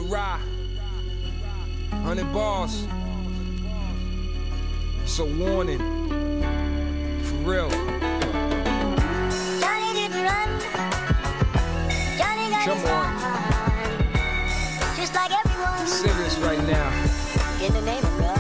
Lil Rah, 100 bars. It's a warning, for real. Johnny didn't run. Johnny got Come his on. gun. Just like everyone. Serious right now. In the name of God.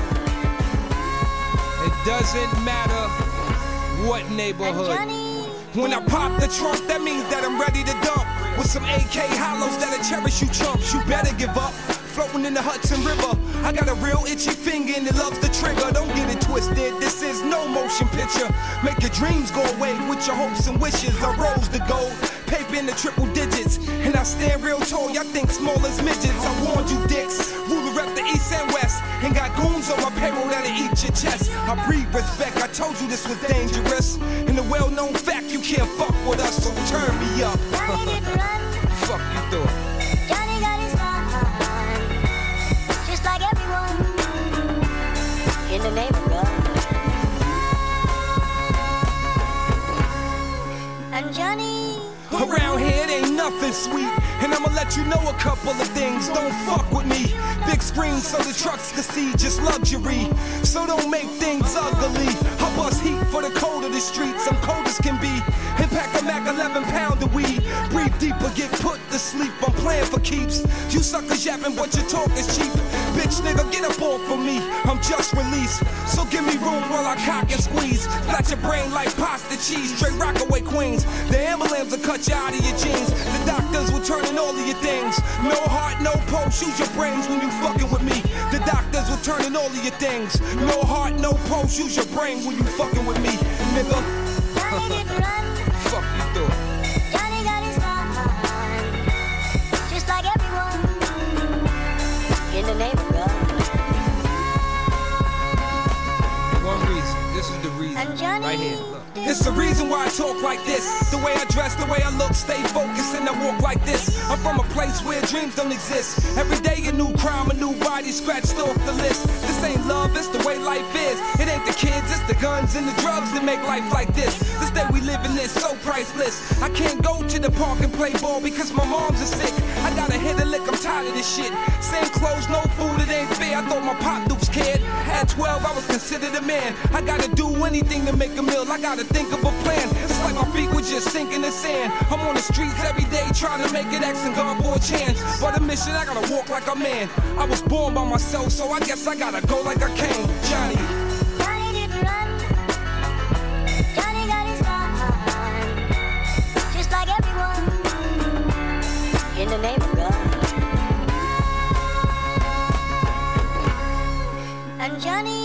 It doesn't matter what neighborhood. When I pop the trunk, that means that I'm ready to dump. With some AK hollows that'll cherish you chumps. You better give up. Floating in the Hudson River. I got a real itchy finger and it loves the trigger. Don't get it twisted, this is no motion picture. Make your dreams go away with your hopes and wishes. I rose the gold, paper in the triple digits. And I stand real tall, y'all think small as midgets. I warned you dicks, ruler rep the east and west. And got goons on my payroll that'll eat your chest. I breathe respect, I told you this was dangerous. And the well-known fact, you can't fuck with us, so turn me up. Johnny didn't run. Fuck you thought. Johnny got his gun. Just like everyone. In the name of God. And Johnny. Around here it ain't nothing sweet. And I'ma let you know a couple of things. Don't fuck with me. Big screen so the trucks can see, just luxury. So don't make things ugly. I bust heat for the cold of the streets. I'm cold as can be. And pack a Mac 11 pound of weed. Breathe deeper, get put to sleep. I'm playing for keeps. You suckers yapping, but your talk is cheap. Bitch nigga, get up off of me. I'm just released. So give me room while I cock and squeeze. Flat your brain like pasta cheese. Straight Rockaway Queens. The ambulance will cut you out of your jeans. The doctors will turn in all of your things. No heart, no pulse. Use your brains when you fucking with me. The doctors will turn in all of your things. No heart, no pulse. Use your brain when you fucking with me, nigga. Johnny didn't run. Fuck you thought. Johnny got his gun. Just like everyone. In the name of God. One reason. This is the reason. And Johnny. Right here. Look. It's the reason why I talk like this. The way I dress, the way I look, stay focused and I walk like this. I'm from a place where dreams don't exist. Every day a new crime, a new body scratched off the list. This ain't love, it's the way life is. It ain't the kids, it's the guns and the drugs that make life like this. This day we live in is so priceless. I can't go to the park and play ball because my mom's is sick. I gotta hit a lick, I'm tired of this shit. Same clothes, no food, it ain't fair. I thought my pop dukes cared. At 12, I was considered a man. I gotta do anything to make a meal. I gotta think of a plan. It's like my feet were just sinking in sand. I'm on the streets every day trying to make it, asking God for a chance. But a mission, I gotta walk like a man. I was born by myself, so I guess I gotta go like I came. Johnny. Johnny didn't run. Johnny got his gun. Just like everyone. In the name of God. And Johnny.